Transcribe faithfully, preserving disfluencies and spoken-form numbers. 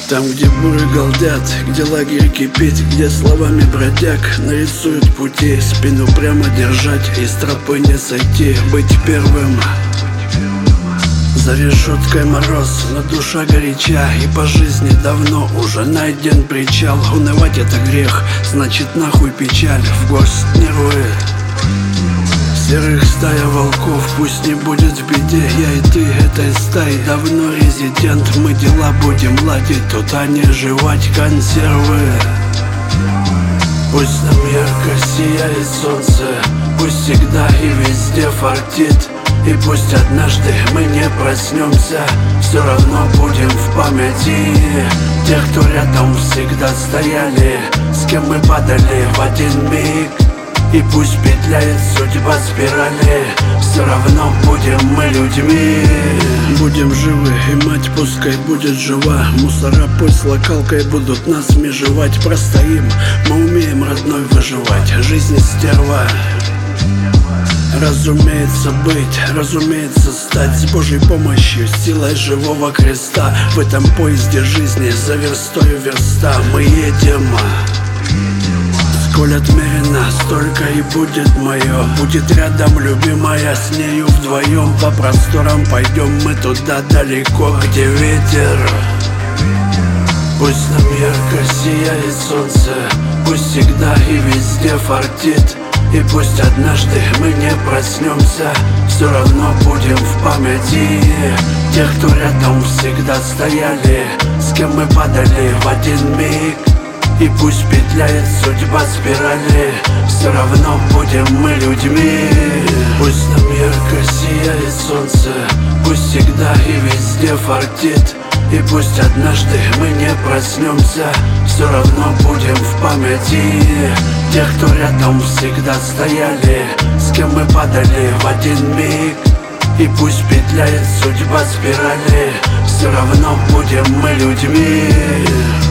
Там, где буры галдят, где лагерь кипит, где словами бродяг нарисуют пути, спину прямо держать и с тропы не сойти, быть первым. За решеткой мороз, но душа горяча, и по жизни давно уже найден причал. Унывать это грех, значит нахуй печаль, в горсть нервы серых стая волков, пусть не будет в беде. Я и ты этой стаи давно резидент. Мы дела будем ладить, тут а не жевать консервы. Пусть нам ярко сияет солнце, пусть всегда и везде фартит, и пусть однажды мы не проснемся, все равно будем в памяти тех, кто рядом всегда стояли, с кем мы падали в один миг. И пусть петляет судьба спирали, все равно будем мы людьми. Будем живы, и мать пускай будет жива. Мусора пусть локалкой будут нас межевать. Простоим, мы умеем, родной, выживать. Жизнь стерва. Разумеется быть, разумеется стать с Божьей помощью, силой живого креста. В этом поезде жизни за верстою верста мы едем. Сколь отмерено, столько и будет мое. Будет рядом любимая, с нею вдвоем. По просторам пойдем мы туда далеко, где ветер. Пусть нам ярко сияет солнце, пусть всегда и везде фартит, и пусть однажды мы не проснемся, все равно будем в памяти тех, кто рядом всегда стояли, с кем мы падали в один миг. И пусть петляет судьба спирали, все равно будем мы людьми. Пусть нам ярко сияет солнце, пусть всегда и везде фартит, и пусть однажды мы не проснемся, все равно будем в памяти тех, кто рядом всегда стояли, с кем мы падали в один миг. И пусть петляет судьба спирали, все равно будем мы людьми.